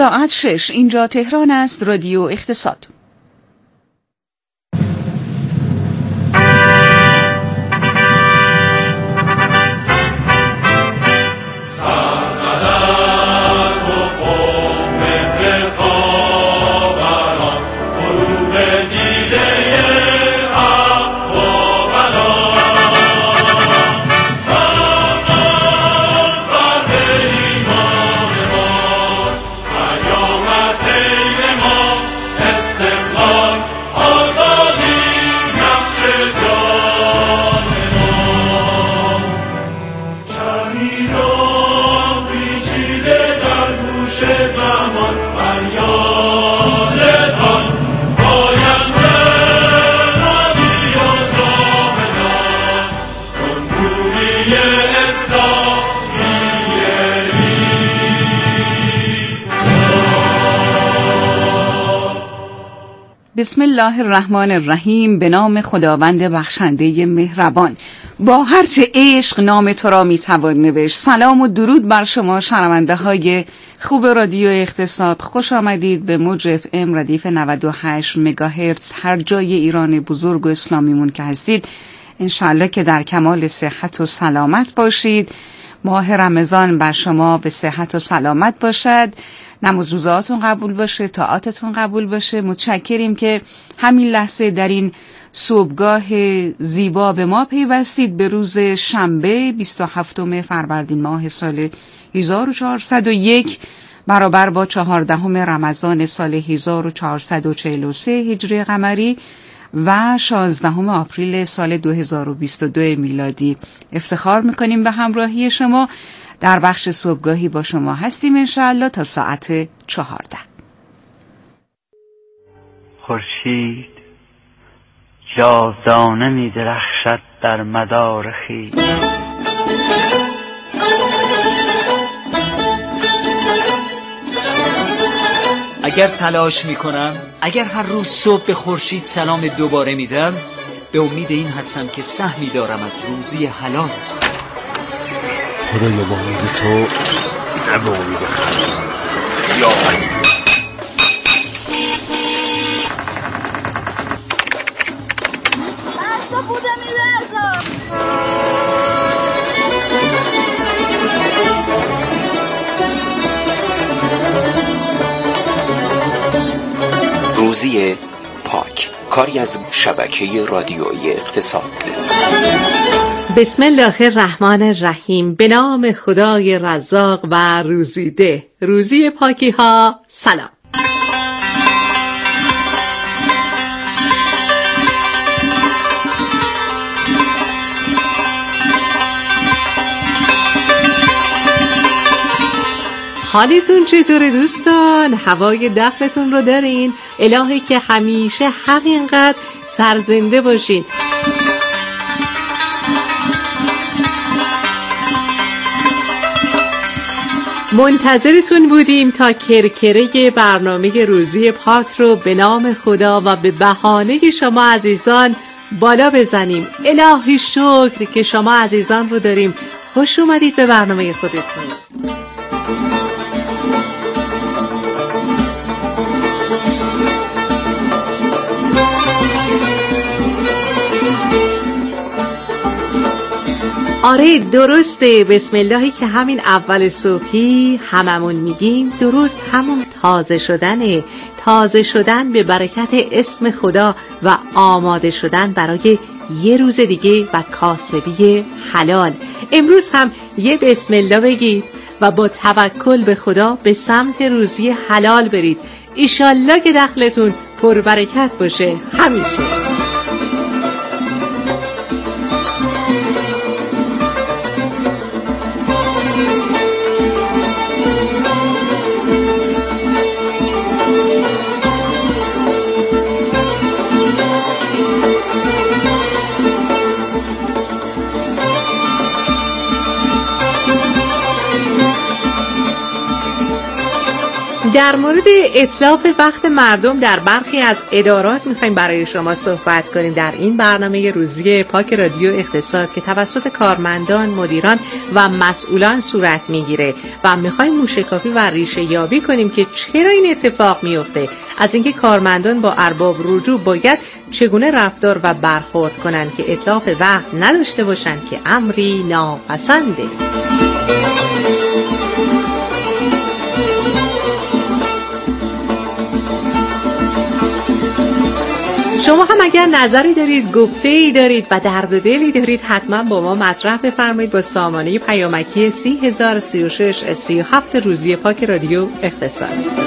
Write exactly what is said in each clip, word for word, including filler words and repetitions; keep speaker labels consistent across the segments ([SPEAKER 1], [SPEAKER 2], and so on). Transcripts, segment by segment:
[SPEAKER 1] ساعت شش. اینجا تهران است. رادیو اقتصاد. بسم الله الرحمن الرحیم. به نام خداوند بخشنده مهربان. با هرچه عشق نام تو را میتوان نوشت. سلام و درود بر شما شنونده های خوب رادیو اقتصاد. خوش آمدید به موج اف ام ردیف نود و هشت مگاهرتز هر جای ایران بزرگ و اسلامیمون که هستید. انشالله که در کمال صحت و سلامت باشید. ماه رمضان بر شما به صحت و سلامت باشد. نماز روزهاتون قبول باشه، طاعاتتون قبول باشه. متشکریم که همین لحظه در این صبحگاه زیبا به ما پیوستید. به روز شنبه بیست و هفتم فروردین ماه سال هزار و چهارصد و یک برابر با چهاردهم رمضان سال هزار و چهارصد و چهل و سه هجری قمری و شانزدهم آپریل سال دو هزار و بیست و دو میلادی. افتخار میکنیم به همراهی شما. در بخش صبحگاهی با شما هستیم انشاءالله تا ساعت چهارده.
[SPEAKER 2] خورشید جاودانه می درخشد در مدار خویش.
[SPEAKER 3] اگر تلاش می کنم، اگر هر روز صبح به خورشید سلام دوباره میدم، به امید این هستم که سهمی دارم از روزی حلالت.
[SPEAKER 4] خدایا با امید تو نه با امید خلق یا علی.
[SPEAKER 5] روزی پاک، کاری از شبکه رادیویی اقتصاد.
[SPEAKER 6] بسم الله الرحمن الرحیم. به نام خدای رزاق و روزیده. روزی پاکی ها. سلام. حالتون چطوره دوستان؟ هوای دخلتون رو دارین؟ الهی که همیشه همینقدر سرزنده باشین. منتظرتون بودیم تا کرکره برنامه روزی پاک رو به نام خدا و به بهانه شما عزیزان بالا بزنیم. الهی شکر که شما عزیزان رو داریم. خوش اومدید به برنامه خودتون. آره درسته. بسم اللهی که همین اول صبحی هممون میگیم درست همون تازه شدنه. تازه شدن به برکت اسم خدا و آماده شدن برای یه روز دیگه و کاسبی حلال. امروز هم یه بسم الله بگید و با توکل به خدا به سمت روزی حلال برید. ایشالله که دخلتون پربرکت باشه همیشه. در مورد اتلاف وقت مردم در برخی از ادارات میخوایم برای شما صحبت کنیم در این برنامه روزی پاک رادیو اقتصاد که توسط کارمندان، مدیران و مسئولان صورت میگیره و میخوایم موشکافی و ریشه یابی کنیم که چرا این اتفاق میفته، از اینکه کارمندان با ارباب رجوع باید چگونه رفتار و برخورد کنند که اتلاف وقت نداشته باشند که امری ناپسنده. شما هم اگر نظری دارید، گفته‌ای دارید و درد و دلی دارید حتما با ما مطرح بفرمایید با سامانه پیامکی سی هزار و سی و شش سی و هفت روزی پاک رادیو اقتصاد.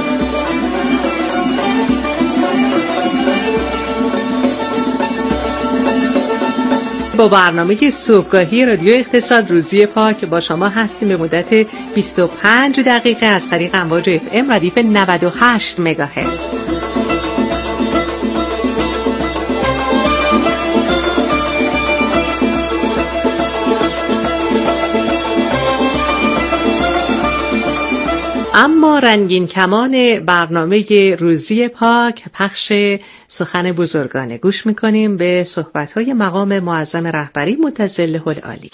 [SPEAKER 6] با برنامه صبحگاهی رادیو اقتصاد روزی پاک با شما هستیم به مدت بیست و پنج دقیقه از طریق امواج اف ام ردیف نود و هشت مگاهرتز. اما رنگین کمان برنامه روزی پاک پخش سخن بزرگانه، گوش میکنیم به صحبت‌های مقام معظم رهبری متظله العالی.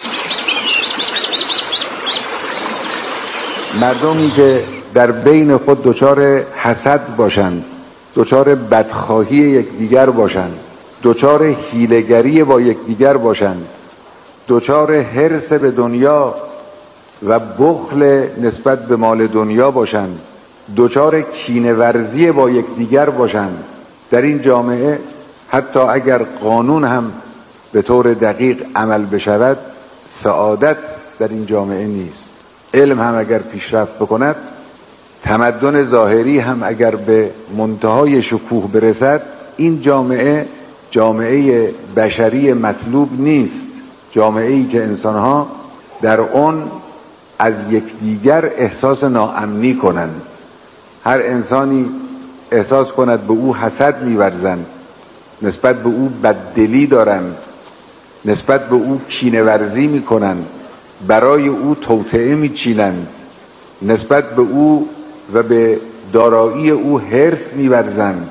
[SPEAKER 7] مردمی که در بین خود دچار حسد باشند، دچار بدخواهی یکدیگر باشند، دچار حیله‌گری با یکدیگر باشند، دچار حرص به دنیا و بخل نسبت به مال دنیا باشند، دچار کینه‌ورزی با یکدیگر باشند، در این جامعه حتی اگر قانون هم به طور دقیق عمل بشود سعادت در این جامعه نیست. علم هم اگر پیشرفت بکند، تمدن ظاهری هم اگر به منتهای شکوه برسد، این جامعه جامعه بشری مطلوب نیست. جامعه‌ای که انسانها در اون از یکدیگر احساس ناامنی کنند، هر انسانی احساس کند به او حسد می‌ورزند، نسبت به او بددلی دارند، نسبت به او کینه‌ورزی می‌کنند، برای او توطئه می‌چینند، نسبت به او و به دارایی او حرص می‌ورزند،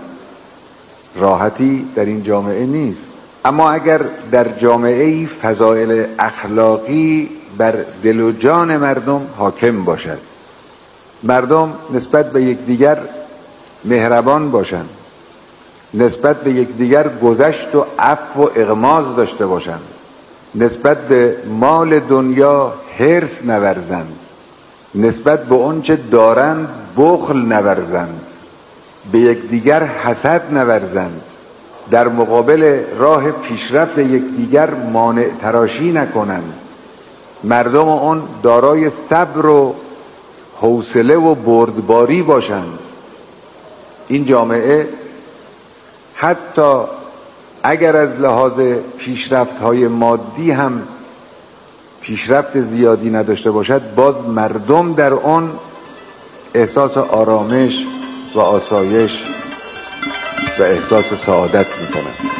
[SPEAKER 7] راحتی در این جامعه نیست. اما اگر در جامعه‌ای فضایل اخلاقی بر دل و جان مردم حاکم باشد، مردم نسبت به یکدیگر مهربان باشند، نسبت به یکدیگر گذشت و عفو و اغماض داشته باشند، نسبت به مال دنیا حرص نورزند، نسبت به آنچه دارند بخل نورزند، به یکدیگر حسد نورزند، در مقابل راه پیشرفت یکدیگر مانع تراشی نکنند، مردم اون دارای صبر و حوصله و بردباری باشند، این جامعه حتی اگر از لحاظ پیشرفت‌های مادی هم پیشرفت زیادی نداشته باشد، باز مردم در اون احساس آرامش و آسایش و احساس سعادت می‌کنند.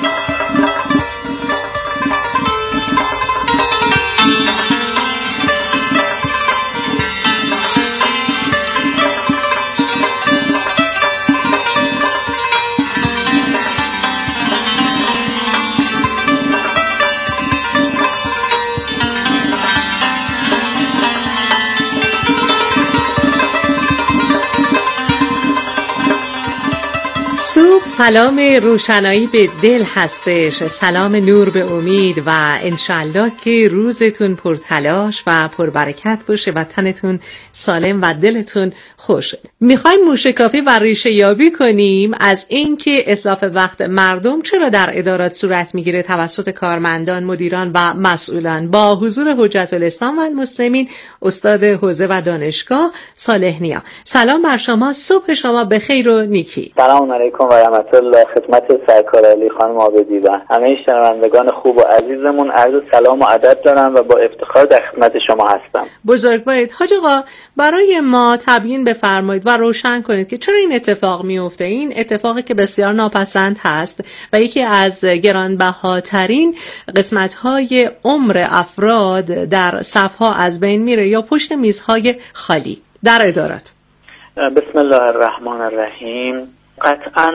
[SPEAKER 6] سلام روشنایی به دل هستش، سلام نور به امید و انشالله که روزتون پرتلاش و پربرکت باشه و تنتون سالم و دلتون خوش. میخوایم موشکافی و ریشه یابی کنیم از اینکه اتلاف وقت مردم چرا در ادارات صورت میگیره توسط کارمندان، مدیران و مسئولان، با حضور حجت الاسلام و المسلمین استاد حوزه و دانشگاه صالح نیا. سلام بر شما، صبح شما به خیر و نیکی.
[SPEAKER 8] سلام علیکم و رحمت الله خدمت سرکار علی خانم عابدی و همه شنوندگان خوب و عزیزمون عرض سلام و ادب دارم و با افتخار در خدمت شما هستم.
[SPEAKER 6] بزرگوارید. حاج آقا برای ما تبیین بفرمایید و روشن کنید که چرا این اتفاق میفته، این اتفاقی که بسیار ناپسند هست و یکی از گرانبهاترین قسمت‌های عمر افراد در صفها از بین میره یا پشت میزهای خالی در ادارات.
[SPEAKER 8] بسم الله الرحمن الرحیم. قطعا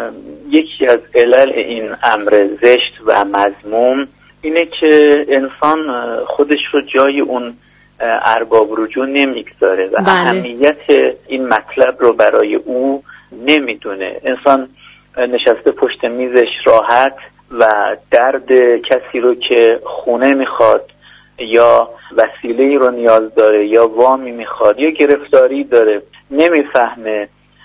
[SPEAKER 8] یکی از علل این امر زشت و مذموم اینه که انسان خودش رو جای اون ارباب رجوع نمیگذاره و بله. اهمیت این مطلب رو برای او نمیدونه. انسان نشسته پشت میزش راحت و درد کسی رو که خونه میخواد یا وسیله‌ای رو نیاز داره یا وامی میخواد یا گرفتاری داره نمیفهمه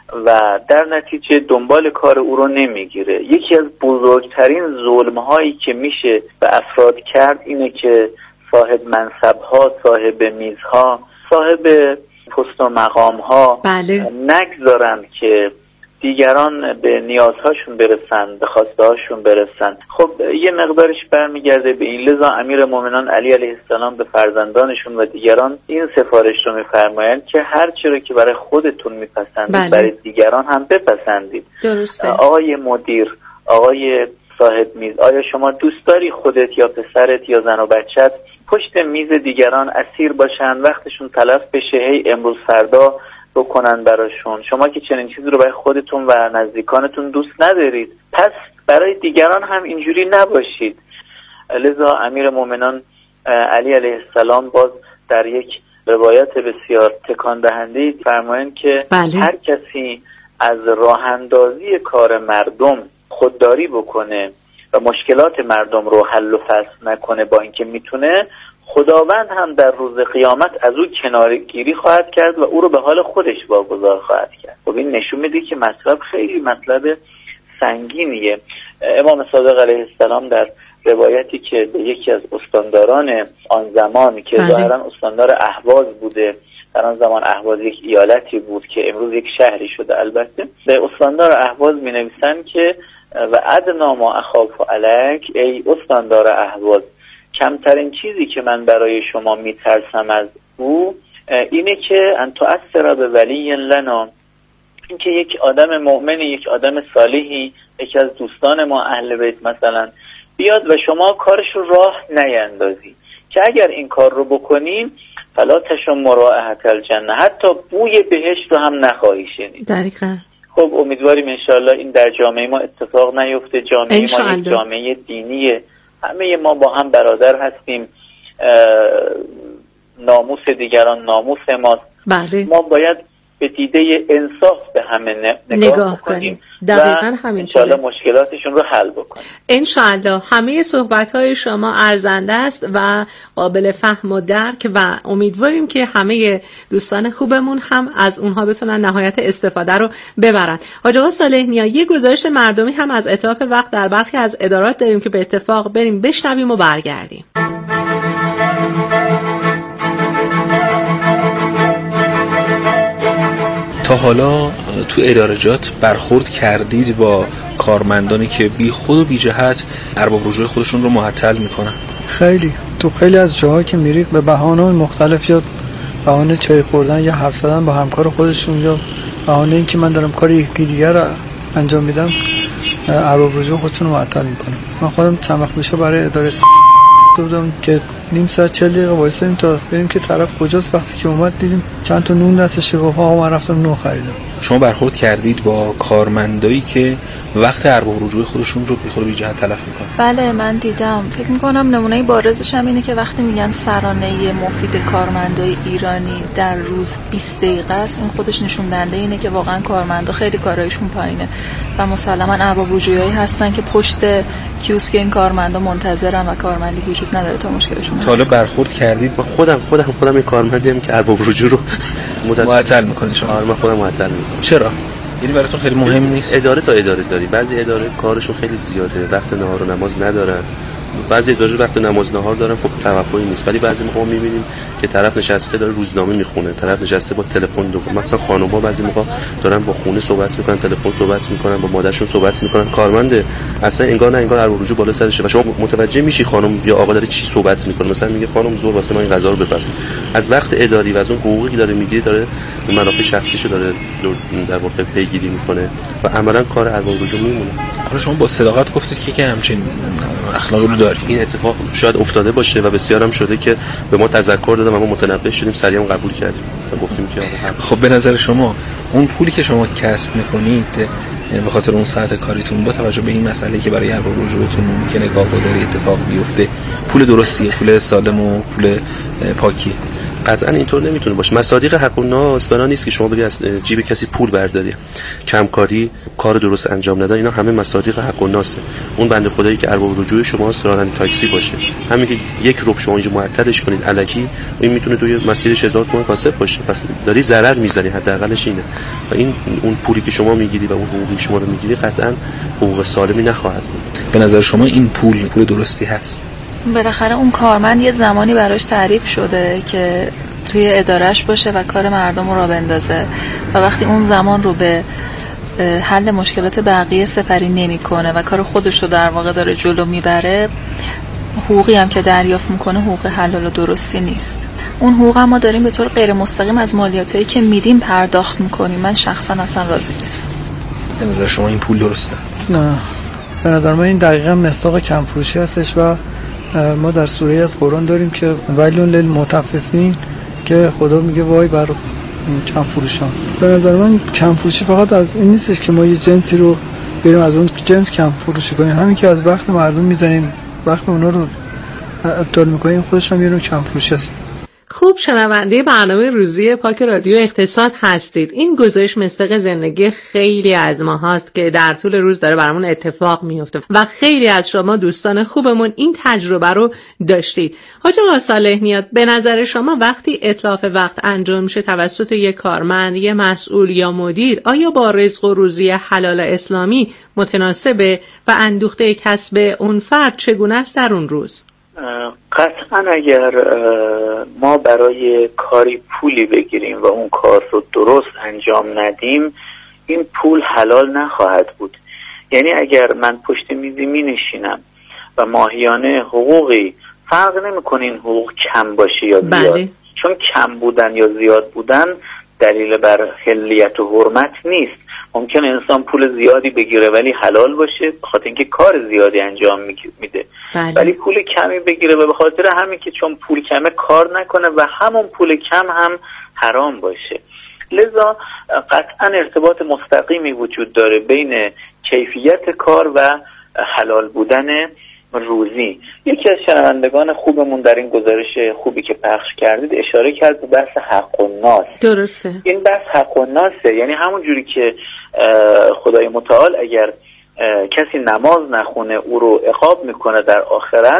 [SPEAKER 8] و در نتیجه دنبال کار او رو نمیگیره. یکی از بزرگترین ظلم‌هایی که میشه به افراد کرد اینه که صاحب منصب‌ها، صاحب میزها، صاحب پست و مقام‌ها
[SPEAKER 6] بله.
[SPEAKER 8] نگذارن که دیگران به نیازهاشون برسن، به خواستهاشون برسن. خب یه مقدارش برمیگرده به این. لذا امیر مومنان علی علیه السلام به فرزندانشون و دیگران این سفارش رو میفرمایند که هر چی رو که برای خودتون میپسندید بله. برای دیگران هم بپسندید.
[SPEAKER 6] درسته.
[SPEAKER 8] آقای مدیر، آقای صاحب میز، آیا شما دوست داری خودت یا پسرت یا زن و بچت پشت میز دیگران اسیر باشن، وقتشون تلف بشه، هی امروز فردا بکنن براشون؟ شما که چنین چیزی رو برای خودتون و نزدیکانتون دوست ندارید، پس برای دیگران هم اینجوری نباشید. لذا امیر مومنان علی علیه السلام باز در یک روایت بسیار تکان دهنده فرمایند که
[SPEAKER 6] بله.
[SPEAKER 8] هر کسی از راه اندازی کار مردم خودداری بکنه و مشکلات مردم رو حل و فصل نکنه با اینکه میتونه، خداوند هم در روز قیامت از او کنارگیری خواهد کرد و او رو به حال خودش واگذار خواهد کرد. خب این نشون میده که مطلب خیلی مطلب سنگینیه. امام صادق علیه السلام در روایتی که به یکی از استانداران آن زمان که ظاهرا استاندار اهواز بوده، در آن زمان اهواز یک ایالتی بود که امروز یک شهری شده، البته به استاندار اهواز می نویسن که و ادنا ما اخاف علیک، ای استاندار اهواز، کمترین چیزی که من برای شما میترسم از او اینه که ان تؤثر به ولی لنا، این که یک آدم مؤمن، یک آدم صالحی، یکی از دوستان ما اهل بیت مثلا بیاد و شما کارش رو راه نیندازی که اگر این کار رو بکنیم فلا تشم رائحة الجنه، حتی بوی بهشت رو هم نخواهی شنید.
[SPEAKER 6] دقیقاً.
[SPEAKER 8] خب امیدواریم انشاءالله این در جامعه ما اتفاق نیفته. جامعه ما یک جامعه دینیه، همه ما با هم برادر هستیم، ناموس دیگران ناموس ماست.
[SPEAKER 6] بله.
[SPEAKER 8] ما باید به دیده انصاف به همه نگاه, نگاه کنیم
[SPEAKER 6] دقیقاً همینطوره.
[SPEAKER 8] انشاءالله مشکلاتشون رو حل بکنیم.
[SPEAKER 6] انشاءالله. همه صحبت‌های شما ارزنده است و قابل فهم و درک و امیدواریم که همه دوستان خوبمون هم از اونها بتونن نهایت استفاده رو ببرن. حاج آقا صالح نیا، یه گزارش مردمی هم از اتلاف وقت در برخی از ادارات داریم که به اتفاق بریم بشنویم و برگردیم.
[SPEAKER 4] تا حالا تو ادارجات برخورد کردید با کارمندانی که بی خود و بی جهت ارباب رجوع خودشون رو معطل میکنن؟
[SPEAKER 9] خیلی. تو خیلی از جاها که میرید به بهانه‌های مختلف، یا بهانه چای خوردن یا حرف زدن با همکار خودشون یا بهانه اینکه من دارم کار یکی دیگر رو انجام میدم، ارباب رجوع خودشون رو معطل میکنن. من خودم چند وقت پیش برای اداره بودم که نیم ساعت چهل دقیقه وایسادیم تا بریم که طرف کجاست. وقتی که اومد دیدیم چند تا نون دستش گفت ها، من رفتم نون خریدم.
[SPEAKER 4] شما برخورد کردید با کارمندایی که وقت ارباب رجوع خودشون رو بی خود و بی جهت تلف میکنن؟
[SPEAKER 10] بله من دیدم. فکر میکنم نمونه بارزش هم اینه که وقتی میگن سرانه مفید کارمندای ایرانی در روز بیست دقیقه است، این خودش نشون دهنده اینه که واقعا کارمندا خیلی کارایشون پایینه و مسلما ارباب رجوعی هستن که پشت کیوسک این کارمندا منتظرن و کارمندی وجود نداره تا مشکلشون.
[SPEAKER 4] تا حالا برخورد کردید؟
[SPEAKER 11] با خودم خودم خودم این کارمندیم که ارباب رجوع رو
[SPEAKER 4] معطل میکنه. شما؟
[SPEAKER 11] آره من خودم معطل میکنم.
[SPEAKER 4] چرا؟ یعنی براتون خیلی مهم نیست؟
[SPEAKER 11] اداره تا اداره داری. بعضی اداره کارشون خیلی زیاده، وقت نهار و نماز ندارن. بعضی اداره وقت نماز نهار دارن، خب توقعی نیست. ولی بعضی موقع میبینیم که طرف نشسته داره روزنامه میخونه، طرف نشسته با تلفن دو مثلا خانم‌ها بعضی موقع دارن با خونه صحبت میکنن، تلفن صحبت میکنن، با مادرشون صحبت میکنن. کارمند اصلا انگار نه انگار ارباب رجوع بالا سرشه و شما متوجه میشی خانم یا آقا داره چی صحبت میکنه. مثلا میگه خانم زور واسه ما این غذا رو بپز. از وقت اداری و از اون حقوقی که داره میگیره داره منافع شخصیشو داره در واقع پیگیری میکنه و عملاً کار ارباب رجوع میمونه.
[SPEAKER 4] حالا شما با صداقت گفتید که که همچین اخلاقی رو داریم.
[SPEAKER 11] این اتفاق شاید افتاده باشه و بسیار هم شده که به ما تذکر دادن و ما متنبه شدیم، سریع هم قبول کردیم و گفتیم که
[SPEAKER 4] خب به نظر شما اون پولی که شما کسب میکنید به خاطر اون ساعت کاریتون، با توجه به این مسئله که برای ارباب رجوعتون ممکنه گاه‌گداری اتفاق بیفته، پول درستیه، پول سالم و پول پاکیه؟
[SPEAKER 11] قطعا اینطور نمیتونه باشه. مصادیق حق و ناس بنا نیست که شما بری از جیب کسی پول برداری، کمکاری، کار درست انجام ندادن، اینا همه مصادیق حق و ناسه. اون بنده خدایی که ارباب رجوع شماست، راننده تاکسی باشه، همین که یک ربع شما اینجا معطلش کنید الکی، این میتونه توی مسیرش هزار تومان کاسب باشه، پس داری ضرر میزنی، حداقلش اینه. و این اون پولی که شما میگیری و اون حقوقی شما رو میگیری قطعا حقوق سالمی نخواهد بود.
[SPEAKER 4] به نظر شما این پول پول درستی هست؟
[SPEAKER 10] بالاخره اون کارمند یه زمانی براش تعریف شده که توی ادارهش باشه و کار مردم رو را بندازه و وقتی اون زمان رو به حل مشکلات بقیه سپری نمی‌کنه و کار خودش رو در واقع داره جلو میبره، حقوقی هم که دریافت میکنه حقوق حلال و درستی نیست. اون حقوق هم ما داریم به طور غیر مستقیم از مالیاتایی که میدیم پرداخت میکنیم. من شخصا اصلا راضی نیستم.
[SPEAKER 4] به نظر شما این پول درسته؟
[SPEAKER 9] نه، به نظر من این دقیقاً مصداق کم‌فروشی هستش و ما در سوره از قرآن داریم که ویل للمطففین، که خدا میگه وای بر کم فروشان. به نظر من کم فروشی فقط از این نیستش که ما یه جنسی رو بریم از اون جنس کم فروشی کنیم، همین که از وقت مردم میزنیم، وقت اونا رو ابطال میکنیم، خودش هم یه نوع کم فروشی است.
[SPEAKER 6] خوب شنونده برنامه روزی پاک رادیو اقتصاد هستید. این گزارش مصداق زندگی خیلی از ما هاست که در طول روز داره برامون اتفاق میفته و خیلی از شما دوستان خوبمون این تجربه رو داشتید. حاج آقا صالح نیات، به نظر شما وقتی اتلاف وقت انجام میشه توسط یک کارمند، یک مسئول یا مدیر، آیا با رزق و روزی حلال اسلامی متناسبه و اندوخته کسب اون فرد چگونه است در اون روز؟
[SPEAKER 8] قطعا اگر ما برای کاری پولی بگیریم و اون کار رو درست انجام ندیم، این پول حلال نخواهد بود. یعنی اگر من پشت میزی می نشینم و ماهیانه حقوقی، فرق نمیکنه این حقوق کم باشه یا زیاد،
[SPEAKER 6] بله.
[SPEAKER 8] چون کم بودن یا زیاد بودن دلیل بر حلیت و حرمت نیست. ممکن انسان پول زیادی بگیره ولی حلال باشه به خاطر اینکه کار زیادی انجام میده،
[SPEAKER 6] بله.
[SPEAKER 8] ولی پول کمی بگیره و به خاطر همین که چون پول کمه کار نکنه و همون پول کم هم حرام باشه. لذا قطعا ارتباط مستقیمی وجود داره بین کیفیت کار و حلال بودن روزی. یکی از شنوندگان خوبمون در این گزارش خوبی که پخش کردید اشاره کرد به بحث حق و ناس.
[SPEAKER 6] درسته. این
[SPEAKER 8] بحث حق و ناسه، یعنی همون جوری که خدای متعال اگر کسی نماز نخونه او رو عقاب میکنه در آخرت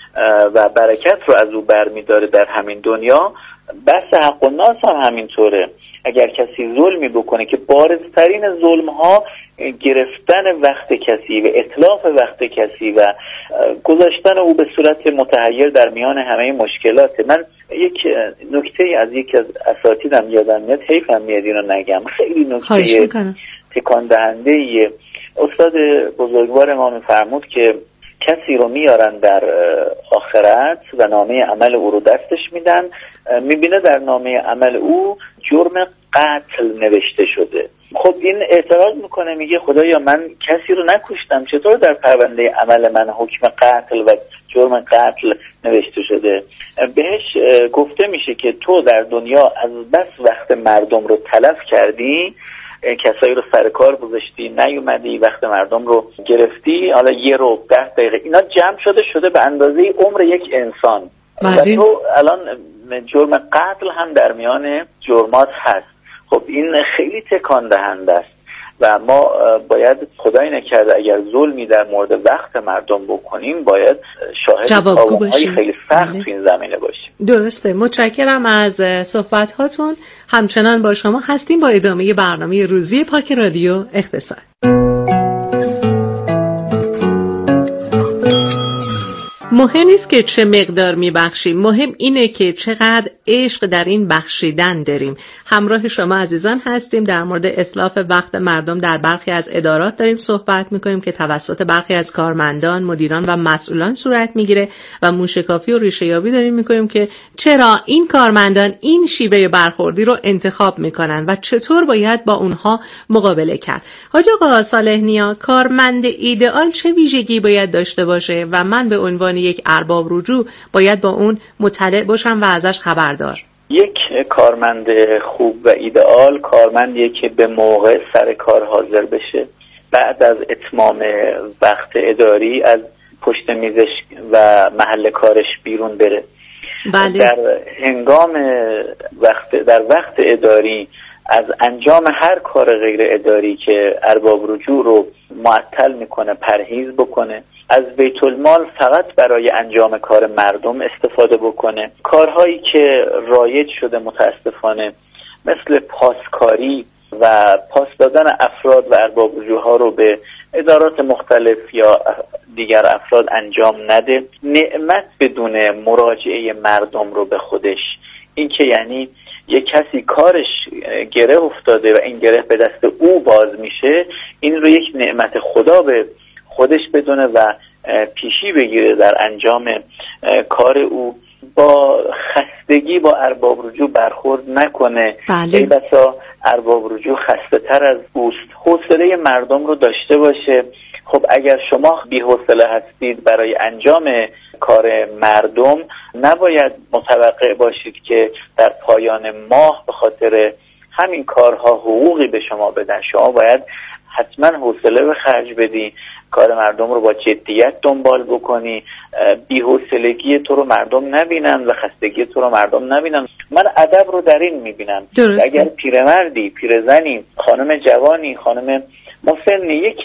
[SPEAKER 8] و برکت رو از او برمیداره در همین دنیا، بحث حق و ناس هم همینطوره. اگر کسی ظلمی بکنه که بارزترین ظلم ها گرفتن وقت کسی و اتلاف وقت کسی و گذاشتن او به صورت متحیر در میان همه مشکلات. من یک نکته از یک از اساتیدم یادم میاد، حیفم میاد اینو نگم، خیلی نکته تکان دهنده ایه. استاد بزرگوار ما میفرمود که کسی رو میارن در آخرت و نامه عمل او رو دستش میدن، میبینه در نامه عمل او جرم قتل نوشته شده. خب این اعتراض میکنه، میگه خدایا من کسی رو نکشتم، چطور در پرونده عمل من حکم قتل و جرم قتل نوشته شده؟ بهش گفته میشه که تو در دنیا از بس وقت مردم رو تلف کردی، کسایی رو سر کار گذاشتی، نیومدی، وقت مردم رو گرفتی، حالا یه رو ده دقیقه اینا جمع شده شده به اندازه عمر یک انسان و تو الان جرم قتل هم در میان جرمات هست. خب این خیلی تکان دهنده است و ما باید خدای نکرده اگر ظلمی در مورد وقت مردم بکنیم باید شاهد قوانهای خیلی سخت تو این زمینه باشیم.
[SPEAKER 6] درسته. متشکرم از صحبت هاتون. همچنان با شما هستیم با ادامه برنامه روزی پاک رادیو اقتصاد. مهم نیست که چه مقدار میبخشیم، مهم اینه که چقدر عشق در این بخشیدن داریم. همراه شما عزیزان هستیم. در مورد اتلاف وقت مردم در برخی از ادارات داریم صحبت میکنیم که توسط برخی از کارمندان، مدیران و مسئولان صورت میگیره و موشکافی و ریشه یابی داریم میکنیم که چرا این کارمندان این شیوه برخوردی رو انتخاب میکنن و چطور باید با اونها مقابله کرد. حاج آقا صالح نیا، کارمند ایدئال چه ویژگی باید داشته باشه و من به عنوان یک ارباب رجوع باید با اون مطلع باشم و ازش خبردار؟
[SPEAKER 8] یک کارمند خوب و ایدئال کارمندیه که به موقع سر کار حاضر بشه، بعد از اتمام وقت اداری از پشت میزش و محل کارش بیرون بره.
[SPEAKER 6] بله.
[SPEAKER 8] در هنگام وقت در وقت اداری از انجام هر کار غیر اداری که ارباب رجوع رو معطل میکنه پرهیز بکنه. از بیت المال فقط برای انجام کار مردم استفاده بکنه. کارهایی که رایج شده متاسفانه مثل پاسکاری و پاس دادن افراد و ارباب رجوع ها رو به ادارات مختلف یا دیگر افراد انجام نده. نعمت بدون مراجعه مردم رو به خودش، این که یعنی یک کسی کارش گره افتاده و این گره به دست او باز میشه، این رو یک نعمت خدا به خودش بدونه و پیشی بگیره در انجام کار او. با خستگی با ارباب رجوع برخورد نکنه.
[SPEAKER 6] بله.
[SPEAKER 8] ای بسا ارباب رجوع خسته تر از اوست. حوصله مردم رو داشته باشه. خب اگر شما بی حوصله هستید برای انجام کار مردم، نباید متوقع باشید که در پایان ماه به خاطر همین کارها حقوقی به شما بدن. شما باید حتما حوصله به خرج بدی، کار مردم رو با جدیت دنبال بکنی، بی‌حوصلگی تو رو مردم نبینن و خستگی تو رو مردم نبینن. من ادب رو در این میبینم. اگر پیرمردی، پیرزنی، خانم جوانی، خانم مسنی، یک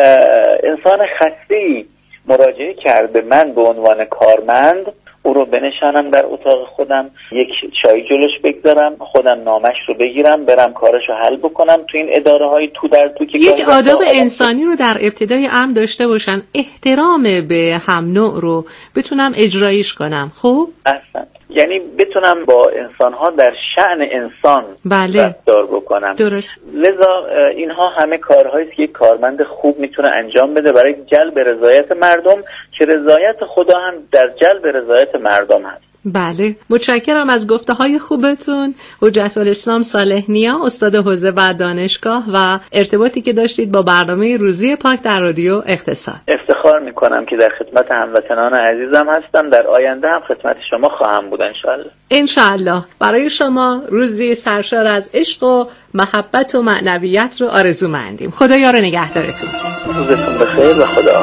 [SPEAKER 8] انسان خسته‌ای مراجعه کرده من به عنوان کارمند، او رو بنشانم در اتاق خودم، یک چای جلوش بگذارم، خودم نامش رو بگیرم، برم کارش رو حل بکنم تو این اداره های تو در تو که
[SPEAKER 6] یک آداب انسانی رو در ابتدای امر داشته باشن، احترام به هم نوع رو بتونم اجرایش کنم. خب
[SPEAKER 8] اصلا یعنی بتونم با انسان‌ها در شأن انسان
[SPEAKER 6] بله.
[SPEAKER 8] رفتار بکنم.
[SPEAKER 6] درست.
[SPEAKER 8] لذا اینها همه کارهایی که یک کارمند خوب میتونه انجام بده برای جلب رضایت مردم، که رضایت خدا هم در جلب رضایت مردم هست.
[SPEAKER 6] بله، متشکرم از گفته های خوبتون حجت الاسلام صالح نیا، استاد حوزه و دانشگاه، و ارتباطی که داشتید با برنامه روزی پاک در رادیو اقتصاد.
[SPEAKER 8] افتخار میکنم که در خدمت هموطنان عزیزم هستم. در آینده هم خدمت شما خواهم بود انشاءالله.
[SPEAKER 6] انشاءالله. برای شما روزی سرشار از عشق و محبت و معنویت رو آرزو مندیم. خدا یار نگهدارتون.
[SPEAKER 8] روزتون بخیر و خدا.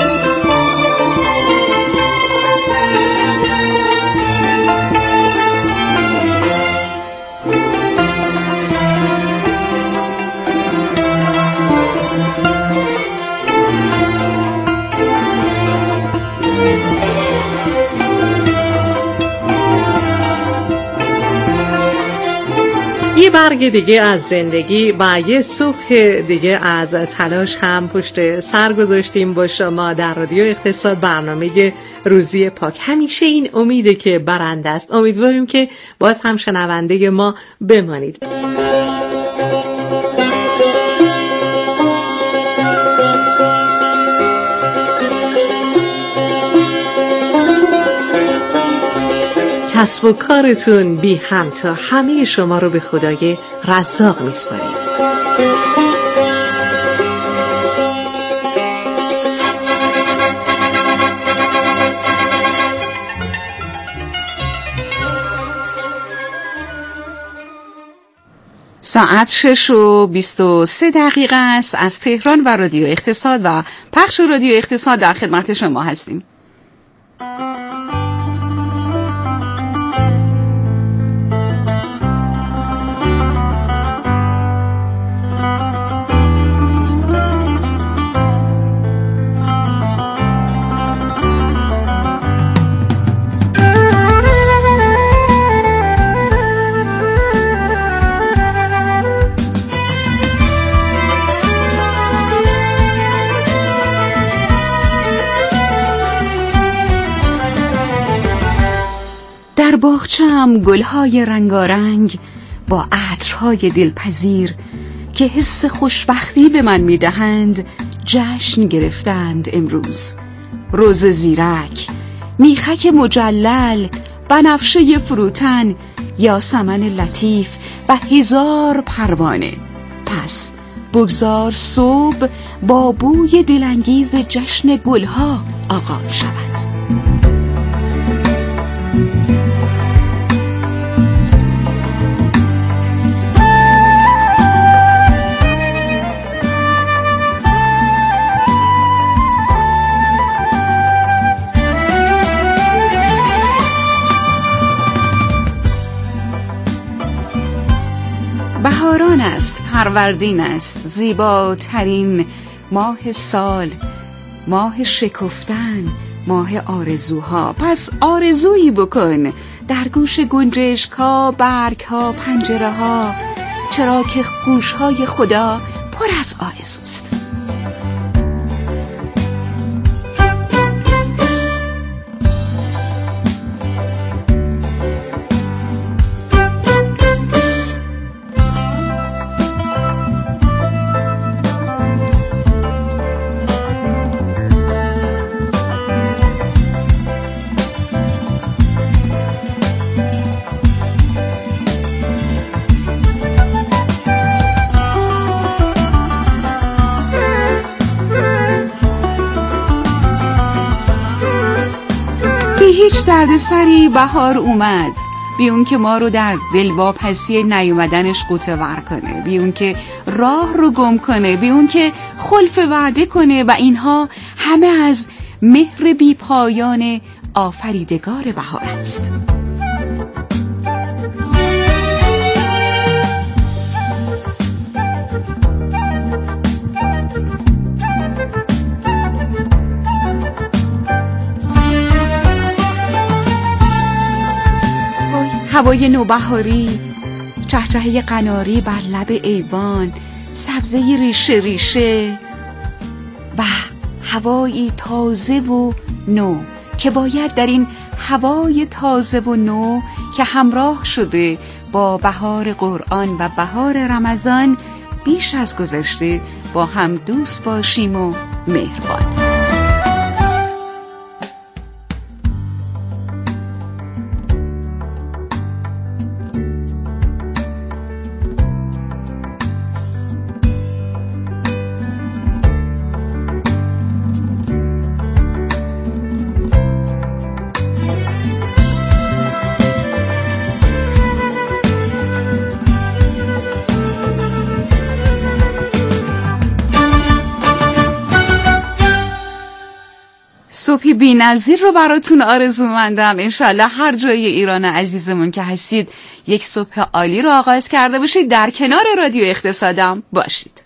[SPEAKER 6] یه برگ دیگه از زندگی و یه صبح دیگه از تلاش هم پشت سر گذاشتیم با شما در رادیو اقتصاد، برنامه روزی پاک. همیشه این امیده که برنده است. امیدواریم که باز هم شنونده ما بمانید. کسب و کارتون بی همتا. همه شما رو به خدای رزاق میسپاریم.
[SPEAKER 1] ساعت شش و بیست و سه دقیقه است از تهران و رادیو اقتصاد و پخش رادیو اقتصاد در خدمت شما هستیم. در باغچه‌ام گلهای رنگارنگ با عطرهای دلپذیر که حس خوشبختی به من میدهند جشن گرفتند امروز. رز زیرک، میخک مجلل، بنفشه فروتن، یاسمن لطیف و هزار پروانه. پس بگذار صبح با بوی دلانگیز جشن گلها آغاز شود. بهاران است، فروردین است، زیباترین ماه سال، ماه شکفتن، ماه آرزوها. پس آرزویی بکن در گوش گنجشک‌ها، برگ‌ها، پنجره‌ها، چرا که گوش‌های خدا پر از آرزوست. هیچ درد سری بهار اومد، بی اون که ما رو در دلواپسی نیومدنش قوطه ور کنه، بی اون که راه رو گم کنه، بی اون که خلف وعده کنه، و اینها همه از مهر بی پایان آفریدگار بهار است. هوای نوبهاری، چهچهه قناری بر لب ایوان، سبزه ریشه ریشه و هوایی تازه و نو که باید در این هوای تازه و نو که همراه شده با بهار قرآن و بهار رمضان بیش از گذشته با هم دوست باشیم و مهربان. صبحی بی نظیر رو براتون آرزومندم. انشالله هر جای ایران عزیزمون که هستید یک صبح عالی رو آغاز کرده باشید. در کنار رادیو اقتصادم باشید.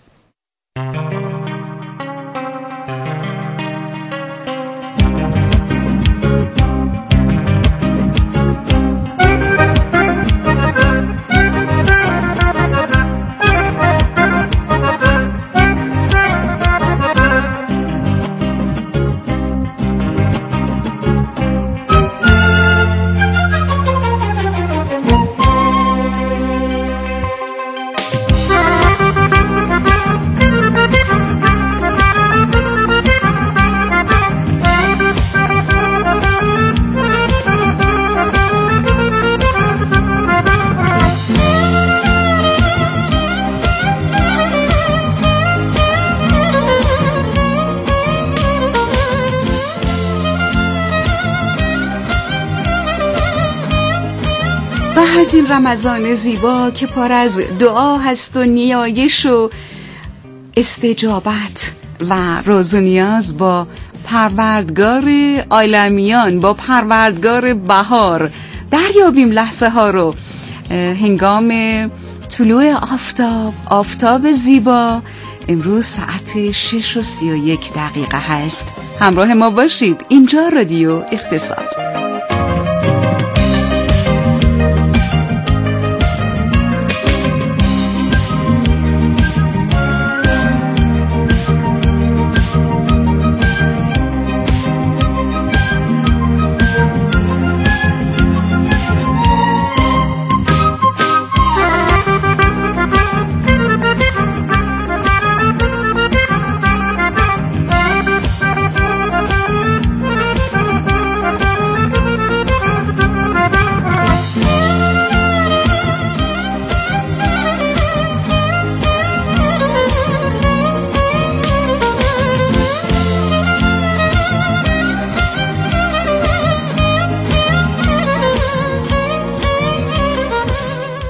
[SPEAKER 1] از این رمضان زیبا که پر از دعا هست و نیایش و استجابت و راز و نیاز با پروردگار عالمیان، با پروردگار بهار، دریابیم لحظه ها رو هنگام طلوع آفتاب. آفتاب زیبا امروز ساعت شش و سی و یک دقیقه هست. همراه ما باشید. اینجا رادیو اقتصاد.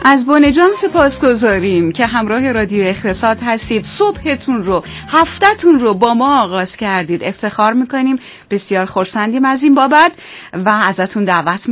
[SPEAKER 1] از بونه جان سپاسگزاریم که همراه رادیو اقتصاد هستید. صبحتون رو، هفته‌تون رو با ما آغاز کردید. افتخار میکنیم، بسیار خرسندیم از این بابت و ازتون دعوت